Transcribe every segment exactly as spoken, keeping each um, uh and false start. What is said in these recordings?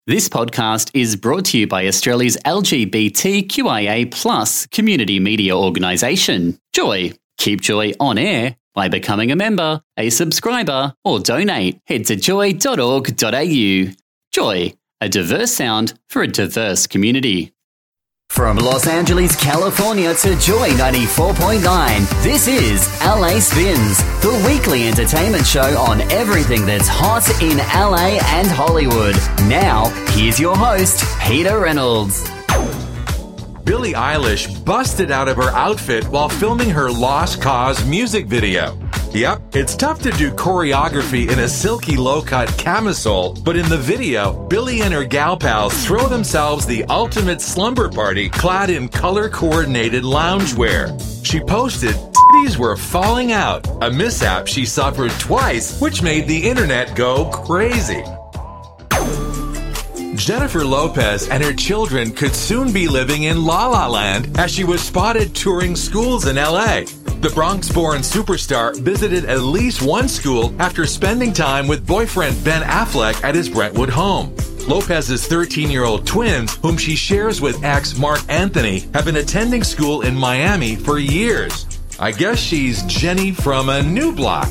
This podcast is brought to you by Australia's L G B T Q I A plus community media organisation, Joy. Keep Joy on air by becoming a member, a subscriber, or donate. Head to joy dot org dot a u. Joy, a diverse sound for a diverse community. From Los Angeles, California to Joy ninety-four point nine, this is L A Spins, the weekly entertainment show on everything that's hot in L A and Hollywood. Now, here's your host, Peter Reynolds. Billie Eilish busted out of her outfit while filming her Lost Cause music video. Yep, it's tough to do choreography in a silky low-cut camisole, but in the video, Billie and her gal pals throw themselves the ultimate slumber party clad in color-coordinated loungewear. She posted, "Titties were falling out," a mishap she suffered twice, which made the internet go crazy. Jennifer Lopez and her children could soon be living in La La Land as she was spotted touring schools in L A. The Bronx-born superstar visited at least one school after spending time with boyfriend Ben Affleck at his Brentwood home. Lopez's thirteen-year-old twins, whom she shares with ex Mark Anthony, have been attending school in Miami for years. I guess she's Jenny from a new block.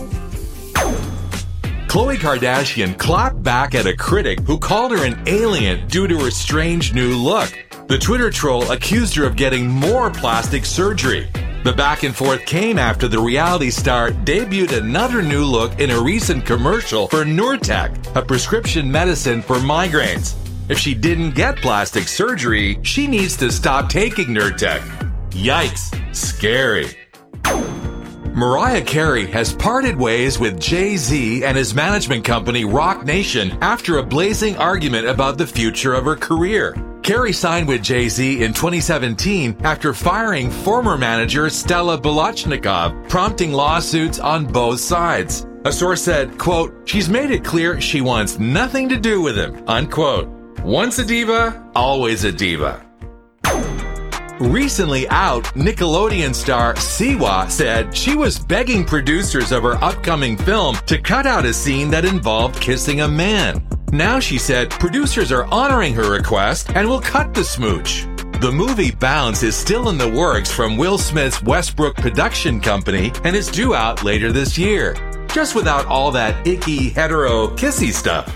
Khloe Kardashian clapped back at a critic who called her an alien due to her strange new look. The Twitter troll accused her of getting more plastic surgery. The back and forth came after the reality star debuted another new look in a recent commercial for Nurtec, a prescription medicine for migraines. If she didn't get plastic surgery, she needs to stop taking Nurtec. Yikes, scary. Mariah Carey has parted ways with Jay-Z and his management company Roc Nation after a blazing argument about the future of her career. Carey signed with Jay-Z in twenty seventeen after firing former manager Stella Bolochnikov, prompting lawsuits on both sides. A source said, quote, "She's made it clear she wants nothing to do with him," unquote. Once a diva, always a diva. Recently out, Nickelodeon star Siwa said she was begging producers of her upcoming film to cut out a scene that involved kissing a man. Now she said producers are honoring her request and will cut the smooch. The movie Bounce is still in the works from Will Smith's Westbrook production company and is due out later this year, just without all that icky hetero kissy stuff.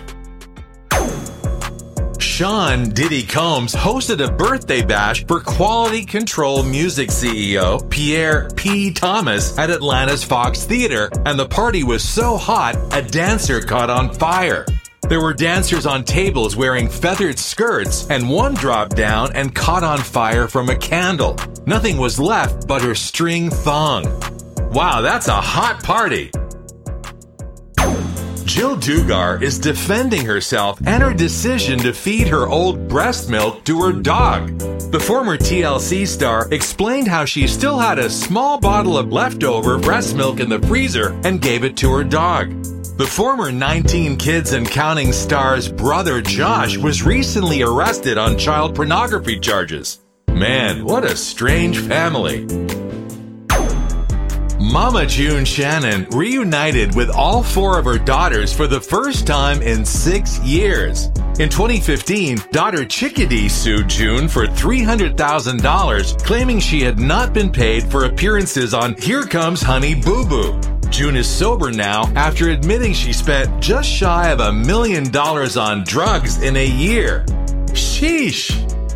Sean Diddy Combs hosted a birthday bash for Quality Control Music C E O Pierre P. Thomas at Atlanta's Fox Theater, and the party was so hot, a dancer caught on fire. There were dancers on tables wearing feathered skirts, and one dropped down and caught on fire from a candle. Nothing was left but her string thong. Wow, that's a hot party. Jill Duggar is defending herself and her decision to feed her old breast milk to her dog. The former T L C star explained how she still had a small bottle of leftover breast milk in the freezer and gave it to her dog. The former nineteen Kids and Counting star's brother Josh was recently arrested on child pornography charges. Man, what a strange family. Mama June Shannon reunited with all four of her daughters for the first time in six years. In twenty fifteen, daughter Chickadee sued June for three hundred thousand dollars, claiming she had not been paid for appearances on Here Comes Honey Boo Boo. June is sober now after admitting she spent just shy of a million dollars on drugs in a year. Sheesh.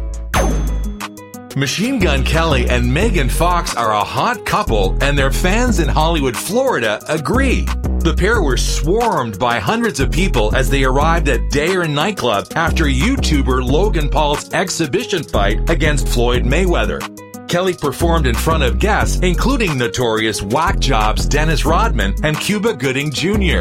Machine Gun Kelly and Megan Fox are a hot couple, and their fans in Hollywood, Florida agree. The pair were swarmed by hundreds of people as they arrived at Dare nightclub after YouTuber Logan Paul's exhibition fight against Floyd Mayweather. Kelly performed in front of guests, including notorious whack jobs Dennis Rodman and Cuba Gooding Junior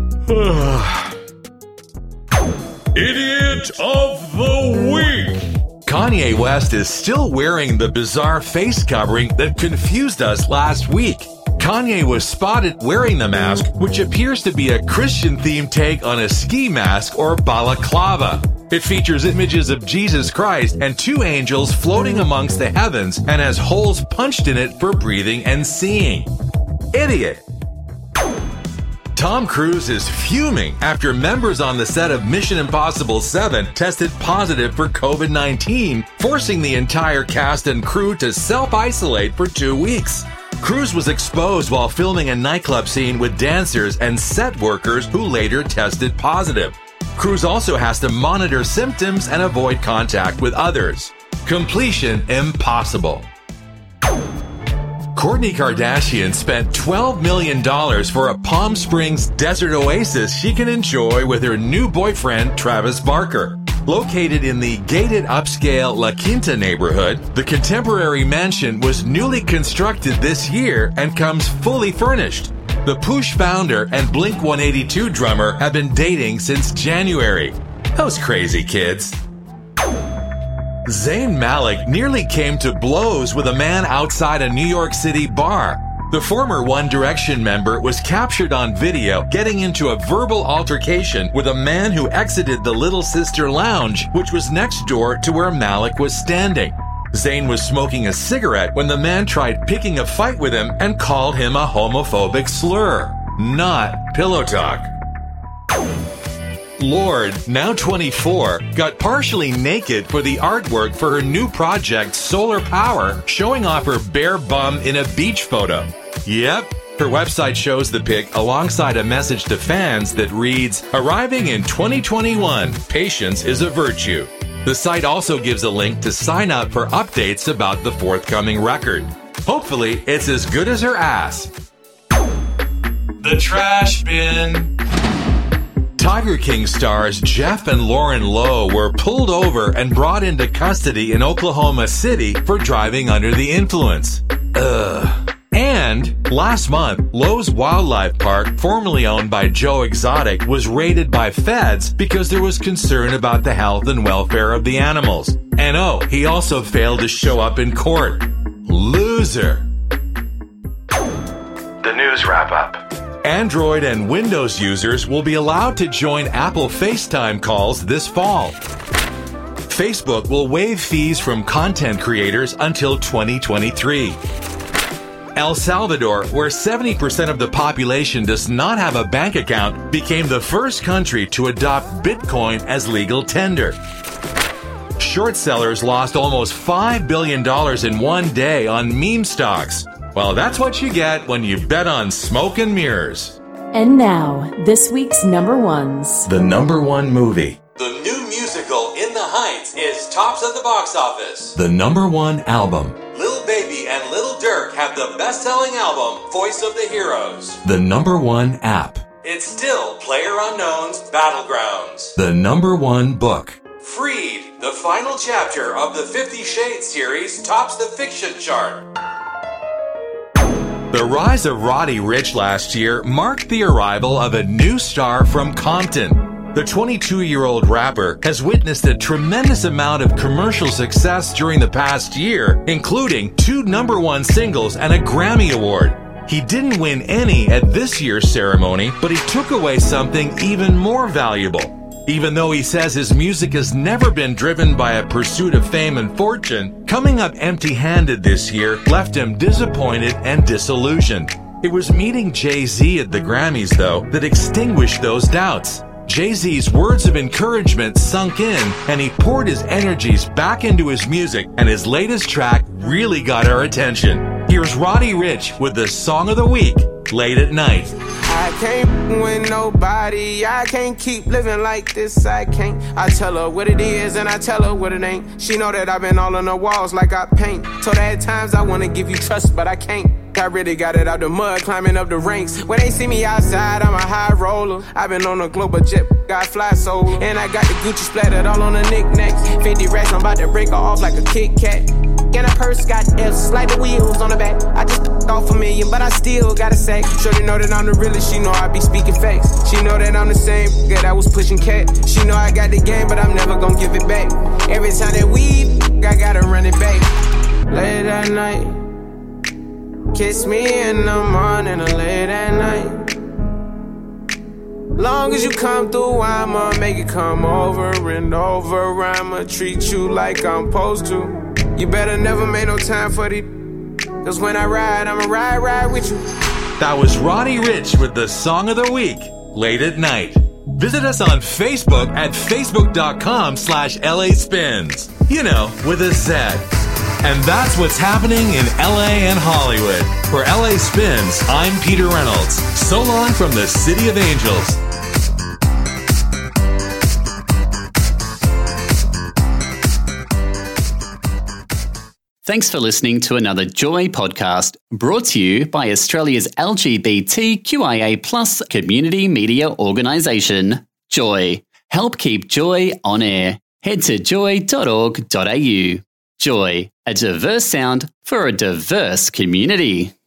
Idiot of the Week. Kanye West is still wearing the bizarre face covering that confused us last week. Kanye was spotted wearing the mask, which appears to be a Christian-themed take on a ski mask or balaclava. It features images of Jesus Christ and two angels floating amongst the heavens and has holes punched in it for breathing and seeing. Idiot. Tom Cruise is fuming after members on the set of Mission Impossible seven tested positive for covid nineteen, forcing the entire cast and crew to self-isolate for two weeks. Cruise was exposed while filming a nightclub scene with dancers and set workers who later tested positive. Cruise also has to monitor symptoms and avoid contact with others. Completion impossible. Kourtney Kardashian spent twelve million dollars for a Palm Springs desert oasis she can enjoy with her new boyfriend, Travis Barker. Located in the gated upscale La Quinta neighborhood, the contemporary mansion was newly constructed this year and comes fully furnished. The Poosh founder and Blink one eighty-two drummer have been dating since January. Those crazy kids. Zayn Malik nearly came to blows with a man outside a New York City bar. The former One Direction member was captured on video getting into a verbal altercation with a man who exited the Little Sister Lounge, which was next door to where Malik was standing. Zayn was smoking a cigarette when the man tried picking a fight with him and called him a homophobic slur. Not pillow talk. Lorde, now twenty-four, got partially naked for the artwork for her new project, Solar Power, showing off her bare bum in a beach photo. Yep, her website shows the pic alongside a message to fans that reads, "Arriving in twenty twenty-one, patience is a virtue." The site also gives a link to sign up for updates about the forthcoming record. Hopefully, it's as good as her ass. The trash bin. Tiger King stars Jeff and Lauren Lowe were pulled over and brought into custody in Oklahoma City for driving under the influence. Ugh. And last month, Lowe's Wildlife Park, formerly owned by Joe Exotic, was raided by feds because there was concern about the health and welfare of the animals. And oh, he also failed to show up in court. Loser. The news wrap-up. Android and Windows users will be allowed to join Apple FaceTime calls this fall. Facebook will waive fees from content creators until twenty twenty-three. El Salvador, where seventy percent of the population does not have a bank account, became the first country to adopt Bitcoin as legal tender. Short sellers lost almost five billion dollars in one day on meme stocks. Well, that's what you get when you bet on smoke and mirrors. And now, this week's number ones. The number one movie. The new musical In the Heights is tops at the box office. The number one album. Lil Baby and Lil Durk have the best-selling album, Voice of the Heroes. The number one app. It's still PlayerUnknown's Battlegrounds. The number one book. Freed, the final chapter of the Fifty Shades series, tops the fiction chart. The rise of Roddy Ricch last year marked the arrival of a new star from Compton. The twenty-two-year-old rapper has witnessed a tremendous amount of commercial success during the past year, including two number one singles and a Grammy Award. He didn't win any at this year's ceremony, but he took away something even more valuable. Even though he says his music has never been driven by a pursuit of fame and fortune, coming up empty-handed this year left him disappointed and disillusioned. It was meeting Jay-Z at the Grammys, though, that extinguished those doubts. Jay-Z's words of encouragement sunk in, and he poured his energies back into his music, and his latest track really got our attention. Here's Roddy Ricch with the Song of the Week, Late at Night. I can't win nobody, I can't keep living like this, I can't. I tell her what it is and I tell her what it ain't. She know that I've been all on the walls like I paint. Told her at times I wanna give you trust, but I can't. I really got it out the mud, climbing up the ranks. When they see me outside, I'm a high roller. I've been on a global jet, got fly solo. And I got the Gucci splattered all on the knickknacks. fifty racks, I'm about to break her off like a Kit Kat. And a purse got F's, like the wheels on the back. I just off a million, but I still gotta say. Shorty know that I'm the realest, she know I be speaking facts. She know that I'm the same, that I was pushing cat. She know I got the game, but I'm never gonna give it back. Every time that we, I gotta run it back. Late at night, kiss me in the morning or late at night. Long as you come through, I'ma make it come over and over. I'ma treat you like I'm supposed to. You better never make no time for the, cause when I ride, I'ma ride, ride with you. That was Ronnie Rich with the Song of the Week, Late at Night. Visit us on Facebook at facebook.com slash LA Spins. You know, with a Z. And that's what's happening in L A and Hollywood. For L A Spins, I'm Peter Reynolds. So long from the City of Angels. Thanks for listening to another Joy podcast brought to you by Australia's L G B T Q I A plus community media organisation, Joy. Help keep Joy on air. Head to joy dot org dot a u. Joy, a diverse sound for a diverse community.